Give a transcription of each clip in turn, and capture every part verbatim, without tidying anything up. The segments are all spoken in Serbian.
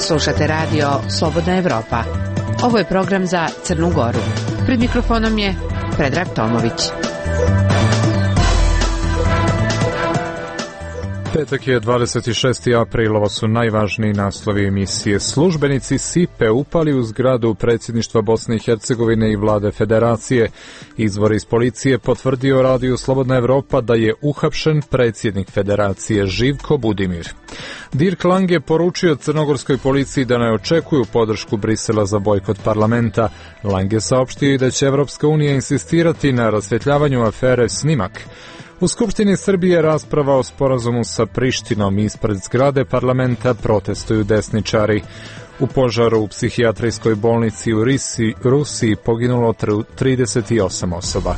Slušate radio Slobodna Evropa. Ovo je program za Crnu Goru. Pred mikrofonom je Predrag Tomović. Petak je dvadeset šesti april, ovo su najvažniji naslovi emisije. Službenici S I P E upali u zgradu predsjedništva Bosne i Hercegovine i vlade federacije. Izvor iz policije potvrdio radiju Slobodna Evropa da je uhapšen predsjednik federacije Živko Budimir. Dirk Lange poručio crnogorskoj policiji da ne očekuju podršku Brisela za bojkot parlamenta. Lange saopštio i da će Evropska unija insistirati na rasvjetljavanju afere Snimak. U Skupštini Srbije rasprava o sporazumu sa Prištinom. Ispred zgrade parlamenta protestuju desničari. U požaru u psihijatrijskoj bolnici u Risi, Rusiji poginulo trideset osam osoba.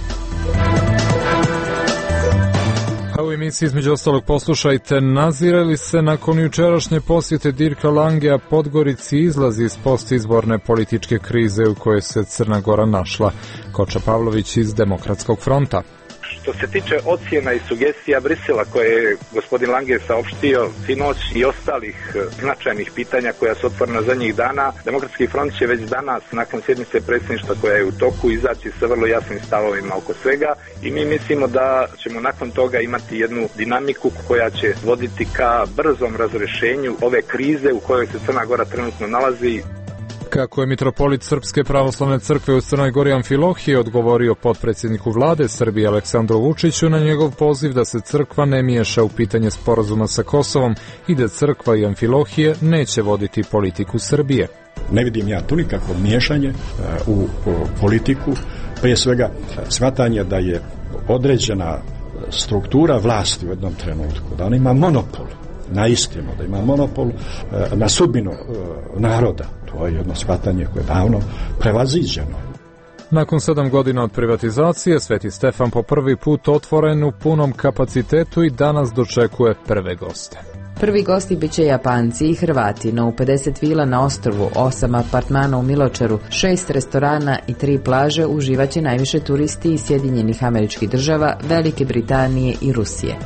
A u emisiji između ostalog poslušajte, nazire li se nakon jučerašnje posjete Dirka Langea Podgorici izlazi iz postizborne političke krize u kojoj se Crna Gora našla. Koča Pavlović iz Demokratskog fronta. Što se tiče ocjena i sugestija Brisela koje je gospodin Lange saopštio sinoć i ostalih značajnih pitanja koja su otvorena zadnjih dana, Demokratski front će već danas nakon sjednice predsjedništva koja je u toku izaći sa vrlo jasnim stavovima oko svega i mi mislimo da ćemo nakon toga imati jednu dinamiku koja će voditi ka brzom razrješenju ove krize u kojoj se Crna Gora trenutno nalazi. Kako je mitropolit Srpske pravoslavne crkve u Crnoj Gori Amfilohije odgovorio potpredsjedniku vlade Srbije Aleksandru Vučiću na njegov poziv da se crkva ne miješa u pitanje sporazuma sa Kosovom i da crkva i Amfilohije neće voditi politiku Srbije. Ne vidim ja tu nikakvo miješanje u, u politiku, prije svega shvatanje da je određena struktura vlasti u jednom trenutku, da ona ima monopol na istinu, da ima monopol na sudbinu naroda. To je jedno shvatanje koje je davno prevaziđeno. Nakon sedam godina od privatizacije, Sveti Stefan po prvi put otvoren u punom kapacitetu i danas dočekuje prve goste. Prvi gosti biće Japanci i Hrvati, no u pedeset vila na ostrvu, osam apartmana u Miločaru, šest restorana i tri plaže uživaće najviše turisti iz Sjedinjenih Američkih Država, Velike Britanije i Rusije.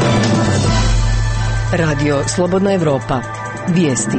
Radio Slobodna Evropa. Vijesti.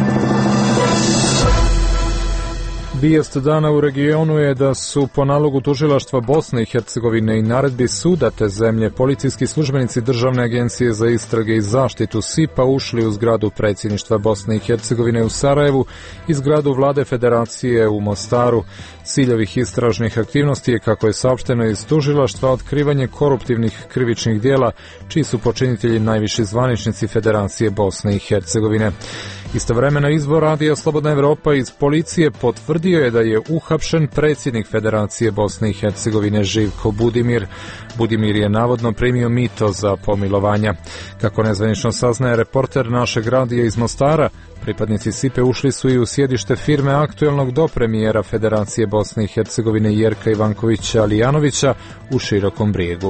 Vijest dana u regionu je da su po nalogu tužilaštva Bosne i Hercegovine i naredbi suda te zemlje policijski službenici Državne agencije za istrage i zaštitu S I P A ušli u zgradu predsjedništva Bosne i Hercegovine u Sarajevu i zgradu vlade federacije u Mostaru. Cilj ovih istražnih aktivnosti je, kako je saopšteno iz tužilaštva, otkrivanje koruptivnih krivičnih dijela čiji su počinitelji najviši zvaničnici Federacije Bosne i Hercegovine. Istovremeno izvor radija Slobodna Evropa iz policije potvrdio je da je uhapšen predsjednik Federacije Bosne i Hercegovine Živko Budimir. Budimir je navodno primio mito za pomilovanja. Kako nezvanično saznaje reporter našeg radija iz Mostara, pripadnici S I P E ušli su i u sjedište firme aktuelnog dopremijera Federacije Bosne i Hercegovine Jerka Ivankovića Alijanovića u Širokom Brijegu.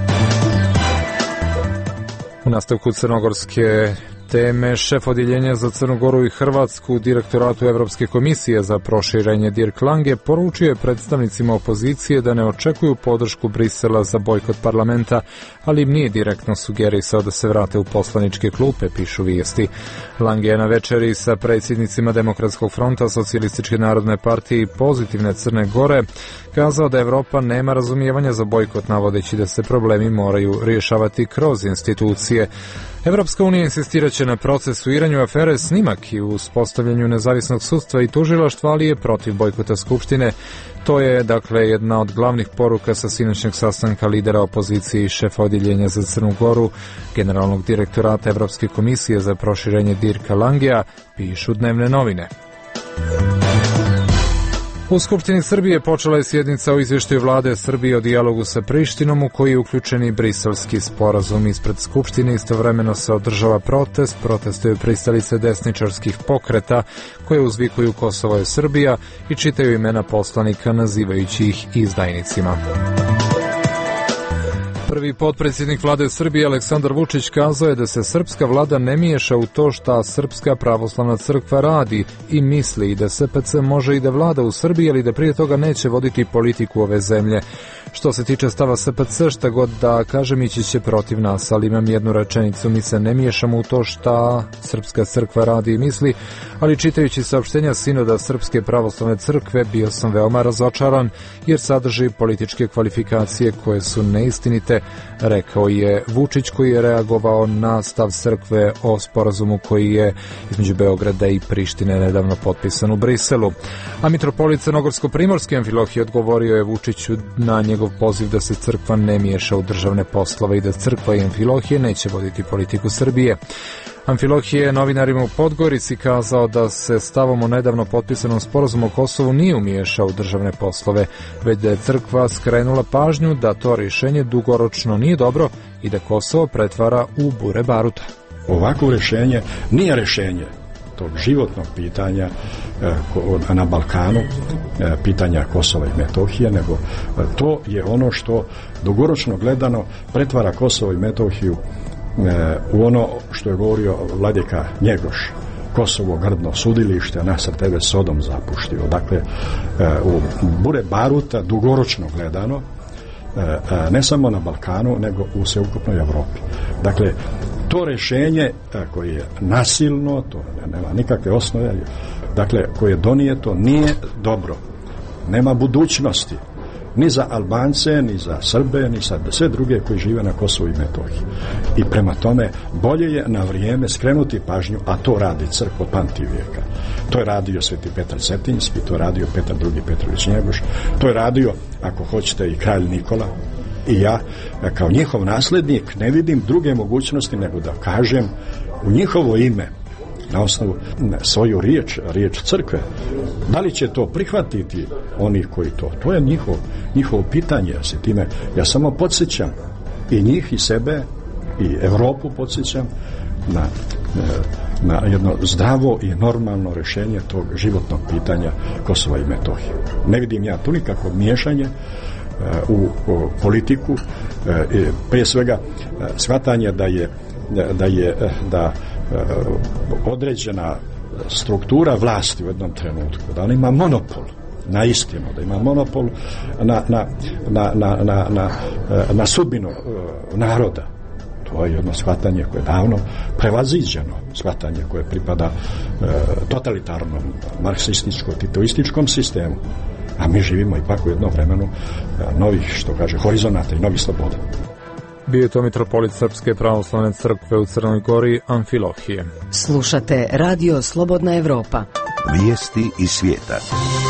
U nastavku crnogorske teme, šef odjeljenja za Crnu Goru i Hrvatsku u Direktoratu Evropske komisije za proširenje Dirk Lange poručio je predstavnicima opozicije da ne očekuju podršku Brisela za bojkot parlamenta, ali im nije direktno sugerisao da se vrate u poslaničke klupe, pišu vijesti. Lange je na večeri sa predsjednicima Demokratskog fronta, Socijalističke narodne partije i Pozitivne Crne Gore kazao da Evropa nema razumijevanja za bojkot, navodeći da se problemi moraju rješavati kroz institucije. Evropska unija insistirat će na procesuiranju afere Snimak i uspostavljanju nezavisnog sudstva i tužilaštva, ali je protiv bojkota Skupštine. To je, dakle, jedna od glavnih poruka sa sinoćnjeg sastanka lidera opozicije i šefa odjeljenja za Crnu Goru, generalnog direktorata Evropske komisije za proširenje Dirka Langea, pišu dnevne novine. U Skupštini Srbije počela je sjednica o izvještaju vlade Srbije o dijalogu sa Prištinom u koji je uključen i briselski sporazum. Ispred Skupštine istovremeno se održava protest, protestuju pristalice desničarskih pokreta koje uzvikuju Kosovo je Srbija i čitaju imena poslanika nazivajući ih izdajnicima. Prvi potpredsjednik vlade Srbije Aleksandar Vučić kazao je da se srpska vlada ne miješa u to šta Srpska pravoslavna crkva radi i misli da S P C može i da vlada u Srbiji, ali da prije toga neće voditi politiku ove zemlje. Što se tiče stava S P C, šta god da kažem, ići će protiv nas, ali imam jednu rečenicu: mi se ne miješamo u to šta Srpska crkva radi i misli, ali čitajući saopštenja Sinoda Srpske pravoslavne crkve bio sam veoma razočaran jer sadrži političke kvalifikacije koje su neistinite, rekao je Vučić, koji je reagovao na stav crkve o sporazumu koji je između Beograda i Prištine nedavno potpisan u Briselu. A mitropolit Crnogorsko-primorski Amfilohije odgovorio je Vučiću na njegov poziv da se crkva ne miješa u državne poslove i da crkva i Amfilohije neće voditi politiku Srbije. Amfilohije je novinarima u Podgorici kazao da se stavom o nedavno potpisanom sporazumu o Kosovu nije umiješao u državne poslove, već da je crkva skrenula pažnju da to rješenje dugoročno nije dobro i da Kosovo pretvara u bure baruta. Ovako rješenje nije rješenje tog životnog pitanja e, na Balkanu, e, pitanja Kosova i Metohije, nego e, to je ono što dugoročno gledano pretvara Kosovo i Metohiju e, u ono što je govorio vladika Njegoš: Kosovo grdno sudilište, nas tebe Sodom zapuštio. Dakle, e, u bure baruta dugoročno gledano, e, ne samo na Balkanu, nego u sveukupnoj Evropi. Dakle, to rješenje koje je nasilno, to nema nikakve osnove, dakle, koje je donijeto, nije dobro. Nema budućnosti ni za Albance, ni za Srbe, ni za sve druge koji žive na Kosovu i Metohiji. I prema tome, bolje je na vrijeme skrenuti pažnju, a to radi crkva od pamtivijeka. To je radio Sveti Petar Cetinjski, to je radio Petar drugi Petrović Njegoš, to je radio, ako hoćete, i kralj Nikola. I ja, kao njihov nasljednik, ne vidim druge mogućnosti nego da kažem u njihovo ime, na osnovu svoju riječ, riječ crkve. Da li će to prihvatiti oni koji to? To je njihov, njihovo pitanje. Ja se time, ja samo podsjećam i njih i sebe i Evropu podsjećam na, na jedno zdravo i normalno rješenje tog životnog pitanja Kosova i Metohije. Ne vidim ja tu nikakvo miješanje u, u politiku, prije svega shvatanje da je da je da određena struktura vlasti u jednom trenutku, da ona ima monopol na istinu, da ima monopol na, na, na, na, na, na, na sudbinu naroda. To je jedno shvatanje koje je davno prevaziđeno, shvatanje koje pripada totalitarnom marksističko-titoističkom sistemu. A mi živimo ipak u jednom vremenu novih, što kaže, horizonata i novih sloboda. Bio je to mitropolit Srpske pravoslavne crkve u Crnoj Gori Amfilohije. Slušate Radio Slobodna Evropa. Vijesti iz svijeta.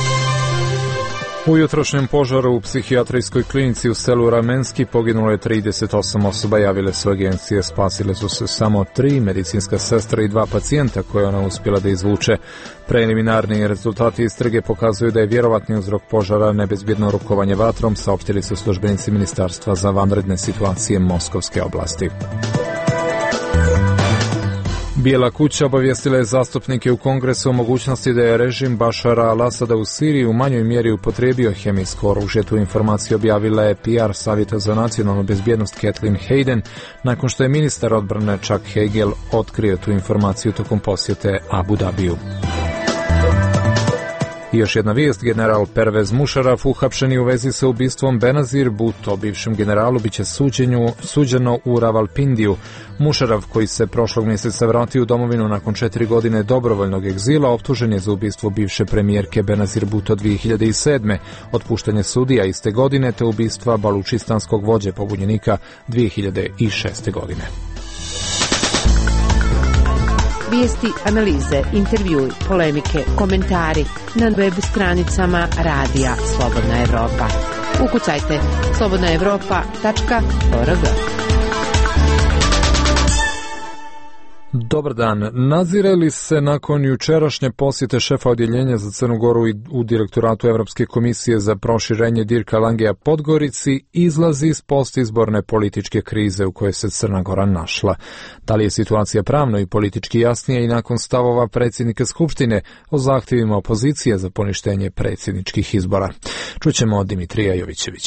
U jutrošnjem požaru u psihijatrijskoj klinici u selu Ramenski poginulo je trideset osam osoba, javile su agencije, spasile su se samo tri medicinska sestra i dva pacijenta koje ona uspjela da izvuče. Preliminarni rezultati istrage pokazuju da je vjerovatni uzrok požara nebezbjedno rukovanje vatrom, saopštili su službenici Ministarstva za vanredne situacije Moskovske oblasti. Bijela kuća obavijestila je zastupnike u Kongresu o mogućnosti da je režim Bašara al-Asada u Siriji u manjoj mjeri upotrijebio hemijsko oružje. Tu informaciju objavila je P R savjeta za nacionalnu bezbjednost Kathleen Hayden, nakon što je ministar odbrane Chuck Hagel otkrio tu informaciju tokom posjete Abu Dhabiju. I još jedna vijest: general Pervez Musharraf uhapšeni u vezi sa ubistvom Benazir Bhutto, bivšem generalu, biće suđenju, suđeno u Ravalpindiju. Musharraf, koji se prošlog mjeseca vratio u domovinu nakon četiri godine dobrovoljnog egzila, optužen je za ubistvo bivše premijerke Benazir Bhutto dvije hiljade sedme, otpuštanje sudija iste godine te ubistva balučistanskog vođe pobunjenika dvije hiljade šeste godine. Vijesti, analize, intervjui, polemike, komentari na web stranicama Radija Slobodna Evropa. Ukucajte slobodna evropa tačka org. Dobar dan. Nadzire li se nakon jučerašnje posjete šefa odjeljenja za Crnu Goru u direktoratu Evropske komisije za proširenje Dirka Langeja Podgorici izlazi iz postizborne političke krize u kojoj se Crna Gora našla? Da li je situacija pravno i politički jasnija i nakon stavova predsjednika Skupštine o zahtjevima opozicije za poništenje predsjedničkih izbora? Čućemo od Dimitrija Jovićevića.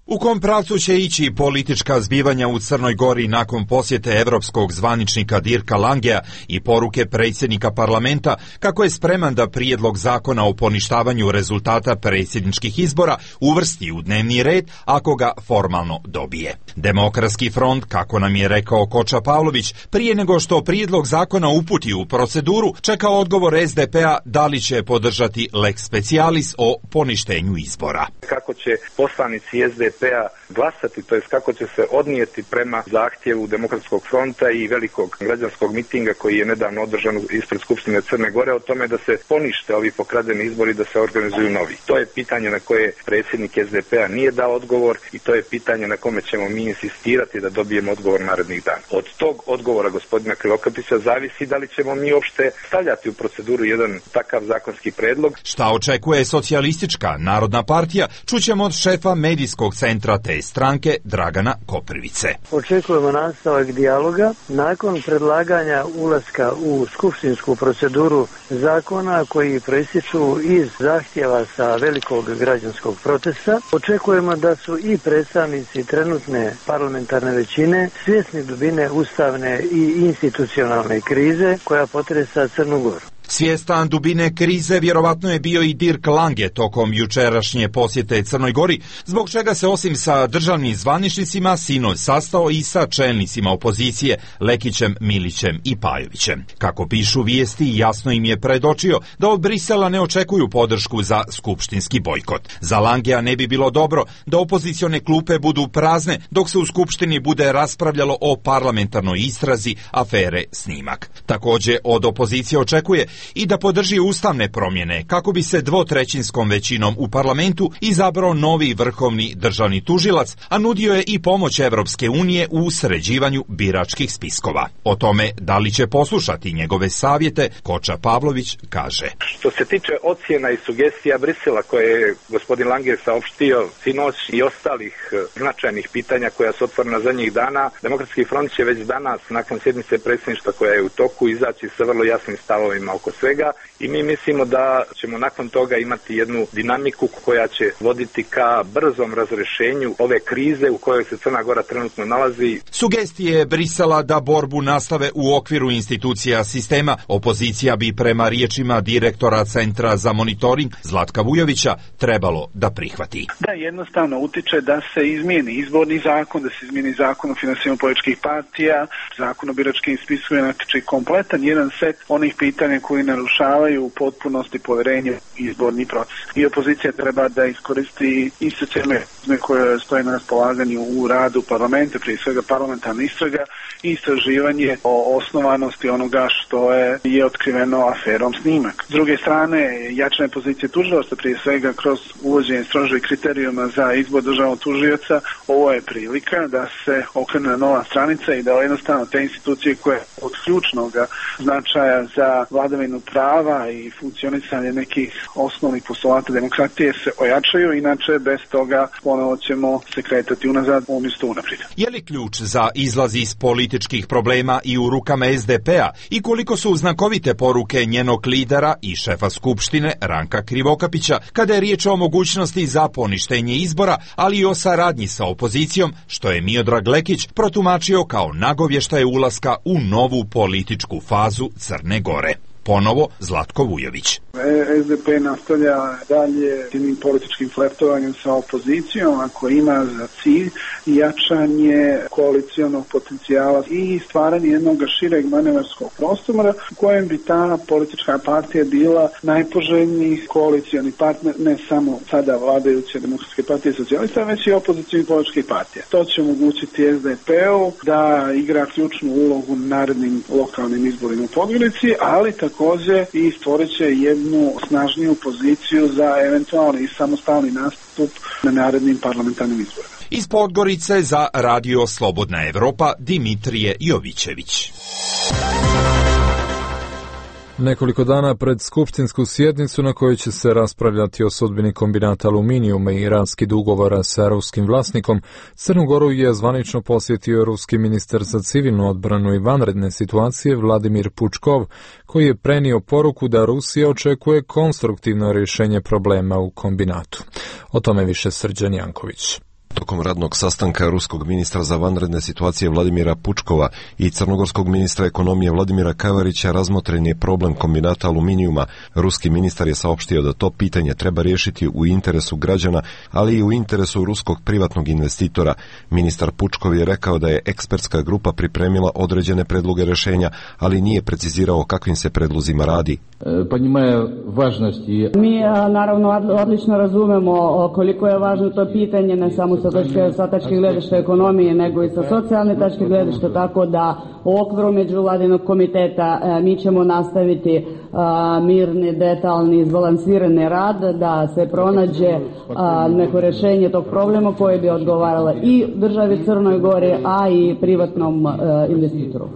U kom pravcu će ići politička zbivanja u Crnoj Gori nakon posjete evropskog zvaničnika Dirka Langea i poruke predsjednika parlamenta kako je spreman da prijedlog zakona o poništavanju rezultata predsjedničkih izbora uvrsti u dnevni red ako ga formalno dobije. Demokratski front, kako nam je rekao Koča Pavlović, prije nego što prijedlog zakona uputi u proceduru, čeka odgovor es de pe-a da li će podržati lex specialis o poništenju izbora. Kako će poslanici es de pe-a glasati, to jest kako će se odnijeti prema zahtjevu Demokratskog fronta i velikog građanskog mitinga koji je nedavno održan ispred Skupštine Crne Gore o tome da se ponište ovi pokradeni izbori, da se organizuju novi. To je pitanje na koje predsjednik es de pe-a nije dao odgovor i to je pitanje na kome ćemo mi insistirati da dobijemo odgovor narednih dana. Od tog odgovora gospodina Krivokapića zavisi da li ćemo mi uopšte stavljati u proceduru jedan takav zakonski predlog. Šta očekuje Socijalistička narodna partija, čućemo od šefa medijskog centra te stranke Dragana Koprivice. Očekujemo nastavak dijaloga nakon predlaganja ulaska u skupštinsku proceduru zakona koji proističu iz zahtjeva sa velikog građanskog protesta. Očekujemo da su i predstavnici trenutne parlamentarne većine svjesni dubine ustavne i institucionalne krize koja potresa Crnu Goru. Svjestan dubine krize vjerovatno je bio i Dirk Lange tokom jučerašnje posjete Crnoj Gori, zbog čega se osim sa državnim zvaničnicima sinoć sastao i sa čelnicima opozicije Lekićem, Milićem i Pajovićem. Kako pišu vijesti, jasno im je predočio da od Brisela ne očekuju podršku za skupštinski bojkot. Za Langea ne bi bilo dobro da opozicione klupe budu prazne dok se u skupštini bude raspravljalo o parlamentarnoj istrazi afere Snimak. Također od opozicije očekuje i da podrži ustavne promjene kako bi se dvotrećinskom većinom u parlamentu izabrao novi vrhovni državni tužilac, a nudio je i pomoć Evropske unije u sređivanju biračkih spiskova. O tome da li će poslušati njegove savjete, Koča Pavlović kaže. Što se tiče ocjena i sugestija Brisela koje je gospodin Lange saopštio sinoć i ostalih značajnih pitanja koja su otvorena zadnjih dana, Demokratski front će već danas nakon sjednice predsjedništva koja je u toku izaći sa vrlo jasnim stavovima oko svega i mi mislimo da ćemo nakon toga imati jednu dinamiku koja će voditi ka brzom razrešenju ove krize u kojoj se Crna Gora trenutno nalazi. Sugestije Brisela da borbu nastave u okviru institucija sistema opozicija bi prema riječima direktora Centra za monitoring Zlatka Vujovića trebalo da prihvati. Da jednostavno utiče da se izmijeni izborni zakon, da se izmijeni zakon o finansiranju političkih partija, zakon o biračkim spiskovima, znači kompletan jedan set onih pitanja koji narušavaju u potpunosti povjerenje u izborni proces. I opozicija treba da iskoristi institucionalne koje stoje na raspolaganju u radu parlamenta, prije svega parlamentarna istraga i istraživanje o osnovanosti onoga što je, je otkriveno aferom Snimak. S druge strane, jačanje pozicije tužilaštva, prije svega kroz uvođenje strožih kriterijuma za izbor državnog tužioca, ovo je prilika da se okrene nova stranica i da jednostavno te institucije koje od ključnog značaja za vladavinu prava i funkcionisanje nekih osnovnih postulata demokratije se ojačaju, inače bez toga ponovo ćemo se kretati unazad umjesto unaprijed. Je li ključ za izlaz iz političkih problema i u rukama es de pe-a i koliko su znakovite poruke njenog lidera i šefa Skupštine Ranka Krivokapića kada je riječ o mogućnosti za poništenje izbora, ali i o saradnji sa opozicijom, što je Miodrag Lekić protumačio kao nagovještaj ulaska u novu političku fazu Crne Gore. Ponovo Zlatko Vujović. es de pe nastavlja dalje tim političkim flertovanjem sa opozicijom, ako ima za cilj jačanje koalicijonog potencijala i stvaranje jednog šireg manevarskog prostora u kojem bi ta politička partija bila najpoželjniji koalicioni partner, ne samo sada vladajuće Demokratske partije socijalista, već i opozicijnih političkih partija. To će omogućiti es de pe-u da igra ključnu ulogu u narednim lokalnim izborima u Podgorici, ali također i stvorit će jednu snažniju poziciju za eventualni samostalni nastup na narednim parlamentarnim izborima. Iz Podgorice za Radio Slobodna Evropa Dimitrije Jovićević. Nekoliko dana pred skupštinsku sjednicu na kojoj će se raspravljati o sudbini kombinata aluminijuma i raskid ugovora sa ruskim vlasnikom, Crnu Goru je zvanično posjetio ruski ministar za civilnu odbranu i vanredne situacije Vladimir Pučkov, koji je prenio poruku da Rusija očekuje konstruktivno rješenje problema u kombinatu. O tome više Srđan Janković. Tokom radnog sastanka ruskog ministra za vanredne situacije Vladimira Pučkova i crnogorskog ministra ekonomije Vladimira Kavarića razmotren je problem kombinata aluminijuma. Ruski ministar je saopštio da to pitanje treba riješiti u interesu građana, ali i u interesu ruskog privatnog investitora. Ministar Pučkov je rekao da je ekspertska grupa pripremila određene predloge rješenja, ali nije precizirao kakvim se predlozima radi. Mi naravno odlično razumemo koliko je važno to pitanje, ne samo sa tačke, sa tačke gledišta ekonomije, nego i sa socijalne tačke gledišta, tako da u okviru međuvladinog komiteta mi ćemo nastaviti mirni, detaljni, izbalansirani rad, da se pronađe neko rješenje tog problema koje bi odgovaralo i državi Crnoj Gori, a i privatnom investitoru.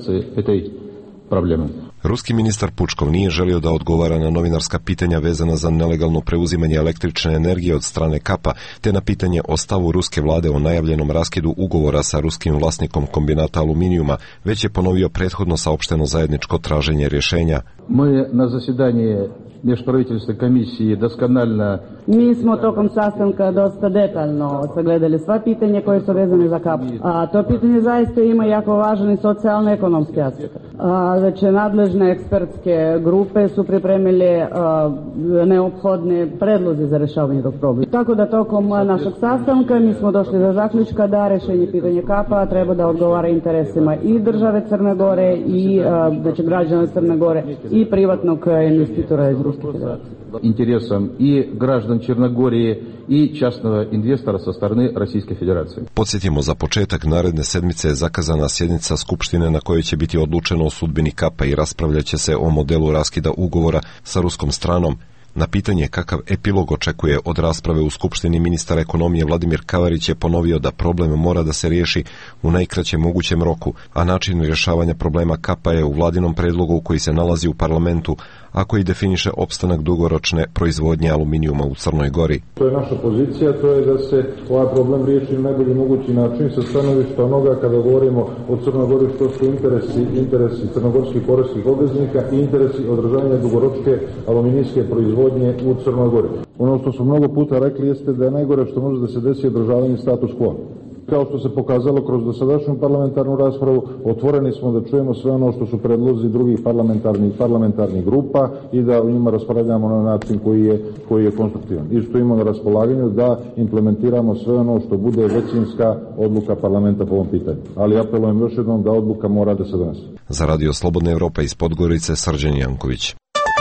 Ruski ministar Pučkov nije želio da odgovara na novinarska pitanja vezana za nelegalno preuzimanje električne energije od strane Kapa, te na pitanje o stavu ruske vlade o najavljenom raskidu ugovora sa ruskim vlasnikom kombinata aluminijuma, već je ponovio prethodno saopšteno zajedničko traženje rješenja. Mi na zasjedanje Межправительственной комиссии досконально. Mi smo tokom sastanka dosta detaljno sagledali sva pitanja koje su vezane za Kap. A to pitanje zaista ima jako važan i socijalno-ekonomski aspekt. A, znači, nadležne ekspertske grupe su pripremili a, neophodne predlozi za rješavanje tog problema. Tako da tokom našeg sastanka mi smo došli do zaključka da rješenje pitanja Kapa treba da odgovara interesima i države Crne Gore i a, znači, građana Crne Gore i privatnog investitora iz Ruske federacije. Интересам и граждан Черногории и частного инвестора со стороны Российской Федерации. Podsjetimo, za početak naredne sedmice je zakazana sjednica Skupštine na kojoj će biti odlučeno o sudbini Kapa i raspravljaće se o modelu raskida ugovora sa ruskom stranom. Na pitanje kakav epilog očekuje od rasprave u Skupštini, ministar ekonomije Vladimir Kavarić je ponovio da problem mora da se riješi u najkraćem mogućem roku, a način rješavanja problema Kapa je u vladinom predlogu koji se nalazi u parlamentu, a koji definiše opstanak dugoročne proizvodnje aluminijuma u Crnoj Gori. To je naša pozicija, to je da se ovaj problem riješi na najbolji mogući način sa stanovišta onoga kada govorimo o Crnoj Gori, što su interesi, interesi crnogorskih poreskih obveznika i interesi održavanja dugoročke aluminijske proizvodnje u Crnoj Gori. Ono što smo mnogo puta rekli jeste da je najgore što može da se desi održavanje status quo. Kao što se pokazalo kroz dosadašnju parlamentarnu raspravu, otvoreni smo da čujemo sve ono što su predlozi drugih parlamentarnih parlamentarnih grupa i da u njima raspravljamo na način koji je, koji je konstruktivan. I stojimo na raspolaganju da implementiramo sve ono što bude većinska odluka parlamenta po ovom pitanju. Ali apelujem još jednom da odluka mora da se donese. Za Radio Slobodna Evropa iz Podgorice, Srđan Janković.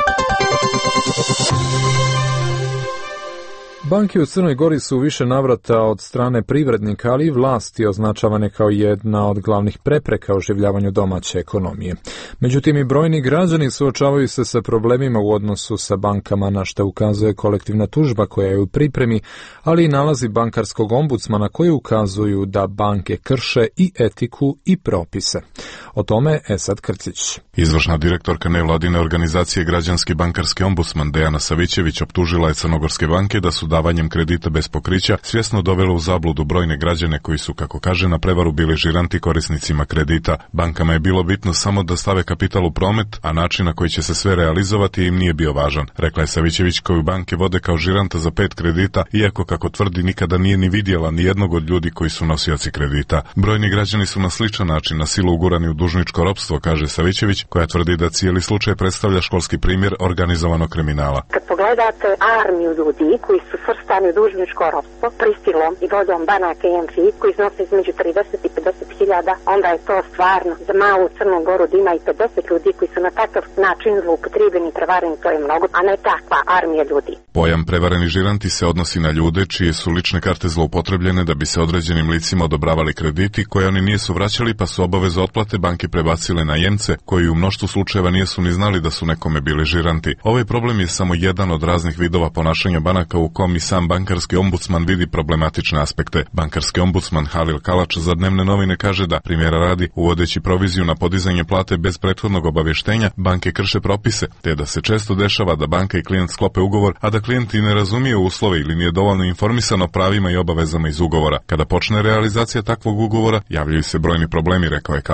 Banke u Crnoj Gori su više navrata od strane privrednika, ali i vlasti označavane kao jedna od glavnih prepreka oživljavanju domaće ekonomije. Međutim, i brojni građani suočavaju se sa problemima u odnosu sa bankama, na što ukazuje kolektivna tužba koja je u pripremi, ali i nalazi bankarskog ombudsmana koji ukazuju da banke krše i etiku i propise. O tome Esad Krcić. Izvršna direktorka nevladine organizacije Građanski bankarski ombudsman Dejana Savićević optužila je crnogorske banke da su davanjem kredita bez pokrića svjesno dovelo u zabludu brojne građane koji su, kako kaže, na prevaru bili žiranti korisnicima kredita. Bankama je bilo bitno samo da stave kapital u promet, a način na koji će se sve realizovati im nije bio važan, rekla je Savićević, koju banke vode kao žiranta za pet kredita, iako, kako tvrdi, nikada nije ni vidjela ni jednog od ljudi koji su nosioci kredita. Brojni građani su na sličan način na silu ugurani u dužničko ropstvo, kaže Savićević, koja tvrdi da cijeli slučaj predstavlja školski primjer organizovanog kriminala. Kad pogledate armiju ljudi koji su svrstani u dužničko ropstvo prisilom i voljom banaka i em fi koji iznose između trideset i pedeset hiljada, onda je to stvarno za malu Crnu Goru da ima i pedeset ljudi koji su na takav način zloupotrijebeni i prevareni, to je mnogo, a ne takva armija ljudi. Pojam prevareni žiranti se odnosi na ljude čije su lične karte zloupotrebljene da bi se određenim licima odobravali krediti koje oni nisu vraćali, pa su obavezu otplate banke prebacile na jemce koji u mnoštvu slučajeva nisu ni znali da su nekome bili žiranti. Ovaj problem je samo jedan od raznih vidova ponašanja banaka u kom i sam bankarski ombudsman vidi problematične aspekte. Bankarski ombudsman Halil Kalač za Dnevne novine kaže da, primjera radi, uvodeći proviziju na podizanje plate bez prethodnog obavještenja, banke krše propise, te da se često dešava da banka i klijent sklope ugovor, a da klijent i ne razumije uslove ili nije dovoljno informisan o pravima i obavezama iz ugovora. Kada počne realizacija takvog ugovora, javljaju se brojni problemi, rekao je Kalač.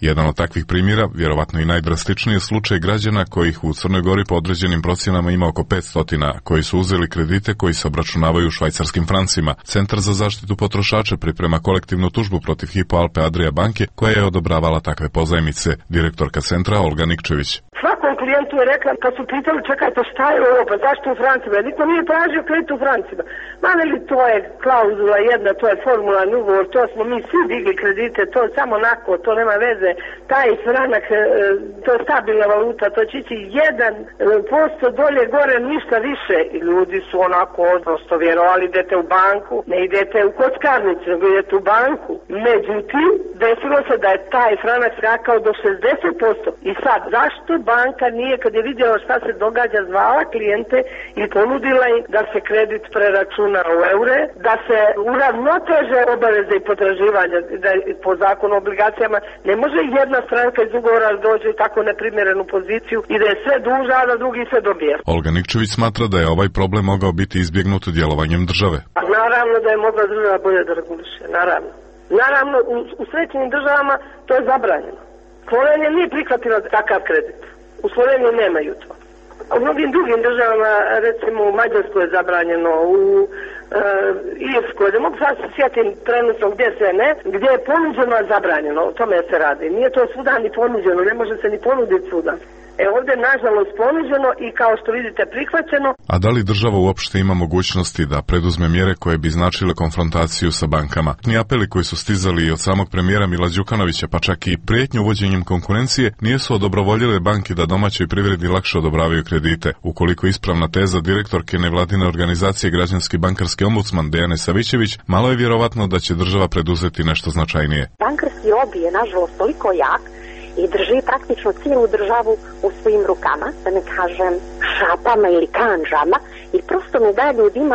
Jedan od takvih primjera, vjerovatno i najdrastičniji, je slučaj građana kojih u Crnoj Gori po određenim procjenama ima oko petsto, koji su uzeli kredite koji se obračunavaju u švajcarskim francima. Centar za zaštitu potrošača priprema kolektivnu tužbu protiv Hypo Alpe Adria banke koja je odobravala takve pozajmice. Direktorka centra Olga Nikčević. Svakom klijentu je rekla, kad su pitali, čekajte šta je ovo, pa zašto u francima? Niko nije tražio kredit u francima. Ma li to je klauzula jedna, to je formularni ugovor, to smo mi svi digli kredite, to je samo onako, to nema veze. Taj franak, to je stabilna valuta, to će ići jedan posto dolje gore, ništa više. I ljudi su onako odnosno vjerovali, idete u banku, ne idete u kockarnicu, nego idete u banku. Međutim, desilo se da je taj franak skakao do šezdeset posto. I sad, zašto banka nije, kad je vidjela šta se događa, zvala klijente i ponudila im da se kredit preračuna u eure, da se uravnoteže obaveze i potraživanja, da po zakonu o obligacijama ne može jedna stranka iz ugovora dođe u tako neprimjerenu poziciju i da je sve duža, a da drugi sve dobije. Olga Nikčević smatra da je ovaj problem mogao biti izbjegnut djelovanjem države. A naravno da je mogla država bolje da reguliše, naravno. Naravno, u, u srećenim državama to je zabranjeno. Slovenija nije prihvatila takav kredit. U Sloveniji nemaju to. U mnogim drugim državama, recimo u Mađarskoj je zabranjeno, u e, Irskoj, da mogu sad se sjetim trenutno gdje se ne, gdje je ponuđeno, a zabranjeno, o tome se radi. Nije to svuda ni ponuđeno, ne može se ni ponuditi svuda. E ovdje je nažalost ponuđeno i kao što vidite prihvaćeno. A da li država uopšte ima mogućnosti da preduzme mjere koje bi značile konfrontaciju sa bankama? Ni apeli koji su stizali i od samog premijera Mila Đukanovića, pa čak i prijetnje uvođenjem konkurencije, nisu odobrovoljile banke da domaćoj privredi lakše odobravaju kredite. Ukoliko ispravna teza direktorke nevladine organizacije Građanski bankarski ombudsman Dejane Savićević, malo je vjerovatno da će država preduzeti nešto značajnije. Bankarski lobby je nažalost toliko jak i drži praktično cijelu državu u svojim rukama, da ne kažem šapama ili kanžama, i prosto ne daje ljudima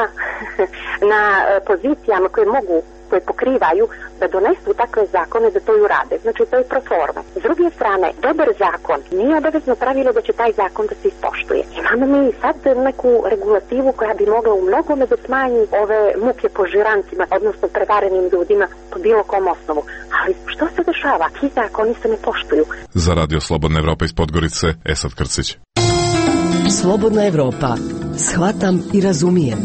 na pozicijama koje mogu, koje pokrivaju, da donesu takve zakone da to i urade. Znači to je proforma. S druge strane, dobar zakon nije obavezno pravilo da će taj zakon da se ispoštuje. Imamo mi sad neku regulativu koja bi mogla u mnogome da smanji ove muke po žirancima, odnosno prevarenim ljudima po bilo kom osnovu. Ali što se dešava? Ti zakoni se ne poštuju. Za Radio Slobodna Evropa iz Podgorice, Esad Krcić. Slobodna Evropa. Shvatam i razumijem.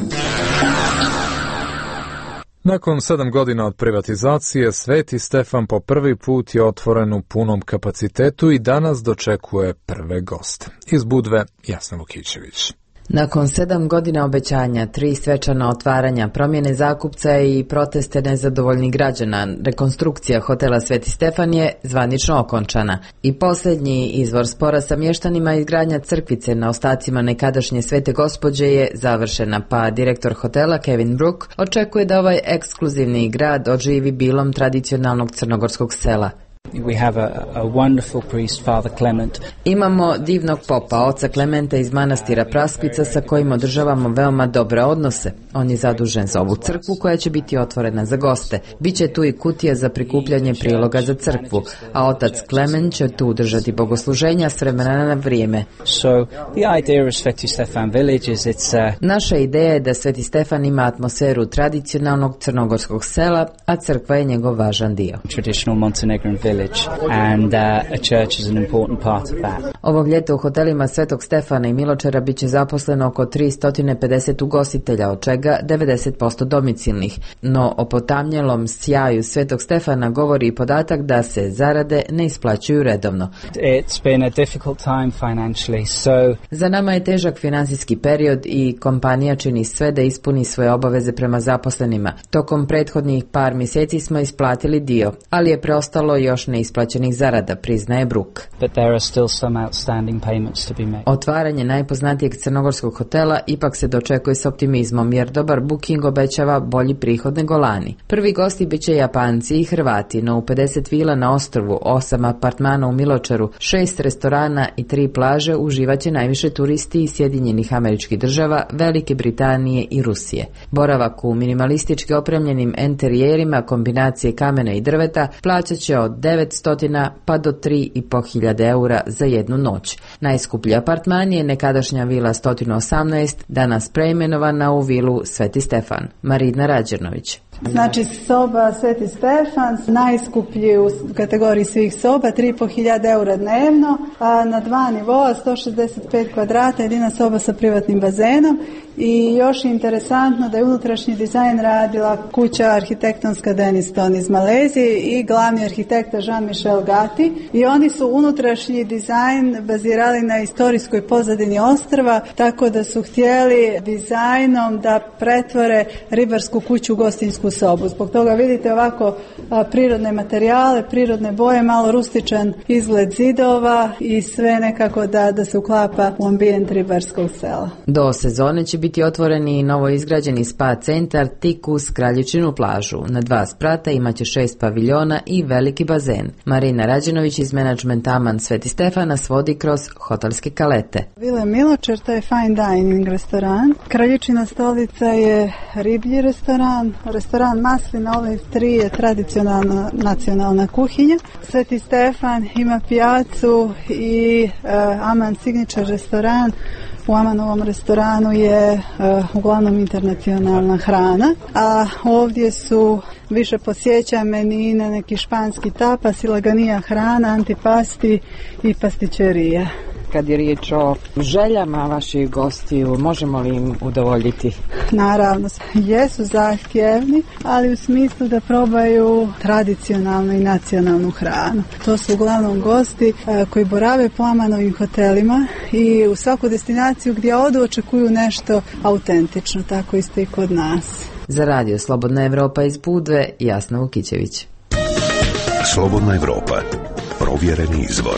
Nakon sedam godina od privatizacije, Sveti Stefan po prvi put je otvoren u punom kapacitetu i danas dočekuje prve goste. Iz Budve, Jasna Vukićević. Nakon sedam godina obećanja, tri svečana otvaranja, promjene zakupca i proteste nezadovoljnih građana, rekonstrukcija hotela Sveti Stefan je zvanično okončana. I posljednji izvor spora sa mještanima, izgradnja crkvice na ostacima nekadašnje Svete Gospođe, je završena, pa direktor hotela Kevin Brook očekuje da ovaj ekskluzivni grad oživi bilom tradicionalnog crnogorskog sela. We have a, a wonderful priest, Father Clement. Imamo divnog popa, oca Klementa iz manastira Praskvica, sa kojim održavamo veoma dobre odnose. On je zadužen za ovu crkvu koja će biti otvorena za goste. Biće tu i kutija za prikupljanje priloga za crkvu, a otac Klement će tu držati bogosluženja s vremena na vrijeme. So the idea of Sveti Stefan Village is it's a... Naša ideja je da Sveti Stefan ima atmosferu tradicionalnog crnogorskog sela, a crkva je njegov važan dio. Traditional Montenegrin village. And uh, a church is an important part of that. Ovog ljeta u hotelima Svetog Stefana i Miločara biće zaposleno oko tristo pedeset ugostitelja, od čega devedeset posto domicilnih. No o potamnjelom sjaju Svetog Stefana govori i podatak da se zarade ne isplaćuju redovno. It's been a difficult time financially, so... Za nama je težak finansijski period i kompanija čini sve da ispuni svoje obaveze prema zaposlenima. Tokom prethodnih par mjeseci smo isplatili dio, ali je preostalo još neisplaćenih zarada, priznaje Brook. But there are still some outstanding payments to be made. Otvaranje najpoznatijeg crnogorskog hotela ipak se dočekuje s optimizmom, jer dobar booking obećava bolji prihod nego lani. Prvi gosti biće Japanci i Hrvati, no u pedeset vila na ostrvu, osam apartmana u Miločaru, šest restorana i tri plaže uživaće najviše turisti iz Sjedinjenih Američkih Država, Velike Britanije i Rusije. Boravak u minimalistički opremljenim enterijerima kombinacije kamena i drveta plaćat će od devetsto pa do tri i po hiljade eura za jednu noć. Najskuplji apartman je nekadašnja vila sto osamnaest, danas preimenovana u vilu Sveti Stefan. Marina Rađernović. Znači soba Sveti Stefan, najskuplji u kategoriji svih soba, tri i po hiljade eura dnevno, a na dva nivoa, sto šezdeset pet kvadrata, jedina soba sa privatnim bazenom. I još je interesantno da je unutrašnji dizajn radila kuća arhitektonska Deniston iz Malezije i glavni arhitekta Jean-Michel Gatti i oni su unutrašnji dizajn bazirali na istorijskoj pozadini ostrva, tako da su htjeli dizajnom da pretvore ribarsku kuću u gostinsku sobu. Zbog toga vidite ovako a, prirodne materijale, prirodne boje, malo rustičan izgled zidova i sve nekako da, da se uklapa u ambijent ribarskog sela. Do sezone će biti otvoreni i novo izgrađeni spa centar tik uz Kraljičinu plažu. Na dva sprata imaće šest paviljona i veliki bazen. Marina Rađenović iz menadžmenta Aman Sveti Stefan nas vodi kroz hotelske kalete. Vile Miločer, to je fine dining restoran. Kraljičina stolica je riblji restoran. Restoran Maslina Olive tri je tradicionalna nacionalna kuhinja. Sveti Stefan ima pijacu i uh, Aman Signature restoran. U Amanovom restoranu je uh, uglavnom internacionalna hrana, a ovdje su više posjeća menine, neki španski tapas i laganija hrana, antipasti i pastičerija. Kad je riječ o željama vaših gostiju, možemo li im udovoljiti? Naravno, jesu zahtjevni, ali u smislu da probaju tradicionalnu i nacionalnu hranu. To su uglavnom gosti a, koji borave po Amanovim hotelima i u svaku destinaciju gdje odu očekuju nešto autentično, tako isto i kod nas. Za radio Slobodna Evropa iz Budve, Jasna Vukićević. Slobodna Evropa, provjereni izvor.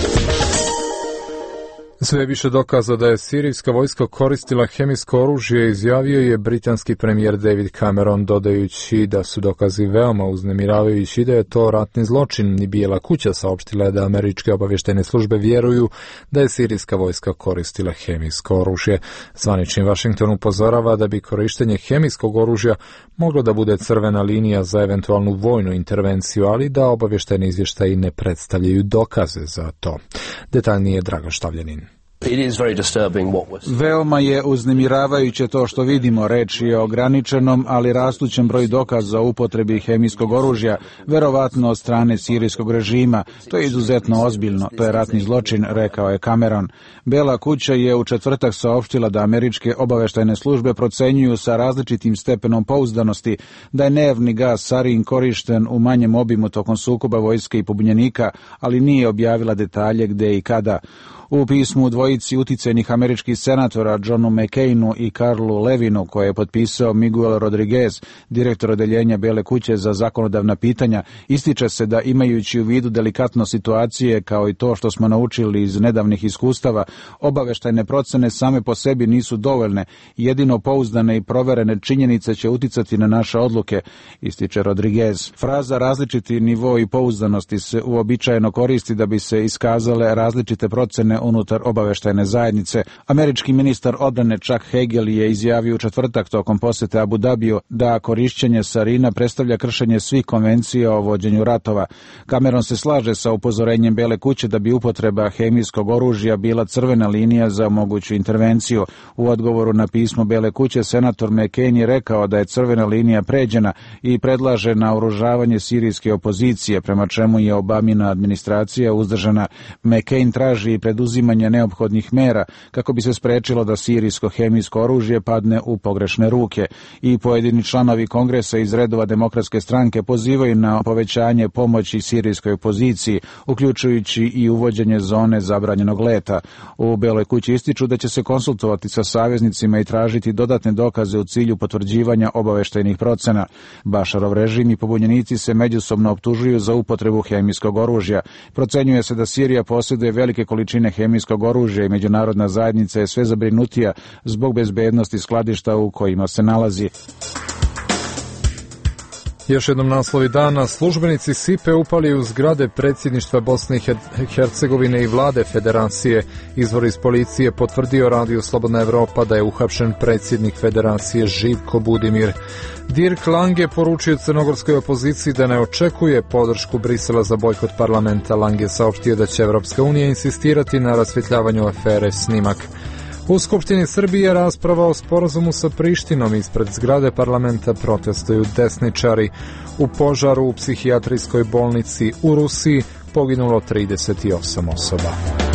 Sve više dokaza da je sirijska vojska koristila hemijsko oružje izjavio je britanski premijer David Cameron, dodajući da su dokazi veoma uznemiravajući i da je to ratni zločin. I Bijela kuća saopštila je da američke obavještajne službe vjeruju da je sirijska vojska koristila hemijsko oružje. Zvanični Washington upozorava da bi korištenje hemijskog oružja moglo da bude crvena linija za eventualnu vojnu intervenciju, ali da obavještajni izvještaji ne predstavljaju dokaze za to. Detaljnije Dragan Štavljanin. Veoma je uznemiravajuće to što vidimo. Reč je o ograničenom, ali rastućem broju dokaza o upotrebi hemijskog oružja, verovatno od strane sirijskog režima. To je izuzetno ozbiljno. To je ratni zločin, rekao je Cameron. Bela kuća je u četvrtak saopštila da američke obavještajne službe procenjuju sa različitim stepenom pouzdanosti da je nervni gas sarin korišten u manjem obimu tokom sukoba vojske i pobunjenika, ali nije objavila detalje gde i kada. U pismu dvojici uticajnih američkih senatora Johnu McCainu i Karlu Levinu, koje je potpisao Miguel Rodriguez, direktor odeljenja Bele kuće za zakonodavna pitanja, ističe se da imajući u vidu delikatno situacije kao i to što smo naučili iz nedavnih iskustava, obavještajne procene same po sebi nisu dovoljne, jedino pouzdane i proverene činjenice će uticati na naše odluke, ističe Rodriguez. Fraza različiti nivo i pouzdanosti se uobičajeno koristi da bi se iskazale različite procene unutar obavještajne zajednice. Američki ministar odbrane Chuck Hagel je izjavio u četvrtak tokom posete Abu Dhabiju da korišćenje sarina predstavlja kršenje svih konvencija o vođenju ratova. Cameron se slaže sa upozorenjem Bele kuće da bi upotreba hemijskog oružja bila crvena linija za moguću intervenciju. U odgovoru na pismo Bele kuće senator McCain je rekao da je crvena linija pređena i predlaže naoružavanje sirijske opozicije, prema čemu je Obamina administracija uzdržana. McCain traži i preduzimanje neophodnih mera kako bi se sprečilo da sirijsko hemijsko oružje padne u pogrešne ruke. I pojedini članovi kongresa iz redova Demokratske stranke pozivaju na povećanje pomoći sirijskoj opoziciji, uključujući i uvođenje zone zabranjenog leta. U Beloj kući ističu da će se konsultovati sa saveznicima i tražiti dodatne dokaze u cilju potvrđivanja obavještajnih procena. Bašarov režim i pobunjenici se međusobno optužuju za upotrebu hemijskog oružja. Procenjuje se da Sirija posjeduje velike količine hemijskog oružja i međunarodna zajednica je sve zabrinutija zbog bezbednosti skladišta u kojima se nalazi. Još jednom naslovi dana. Službenici S I P E upali u zgrade predsjedništva Bosne i Hercegovine i vlade federacije. Izvor iz policije potvrdio Radio Slobodna Evropa da je uhapšen predsjednik federacije Živko Budimir. Dirk Lange poručio crnogorskoj opoziciji da ne očekuje podršku Brisela za bojkot parlamenta. Lange saopštio da će Evropska unija insistirati na rasvjetljavanju afere Snimak. U Skupštini Srbije rasprava o sporazumu sa Prištinom. Ispred zgrade parlamenta protestuju desničari. U požaru u psihijatrijskoj bolnici u Rusiji poginulo trideset osam osoba.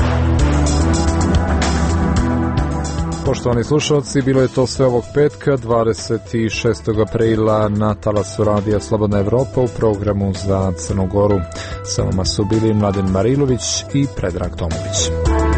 Poštovani slušalci, bilo je to sve ovog petka, dvadeset šestog aprila na talasu radija Slobodna Evropa u programu za Crnu Goru. Sa vama su bili Mladen Marilović i Predrag Tomović.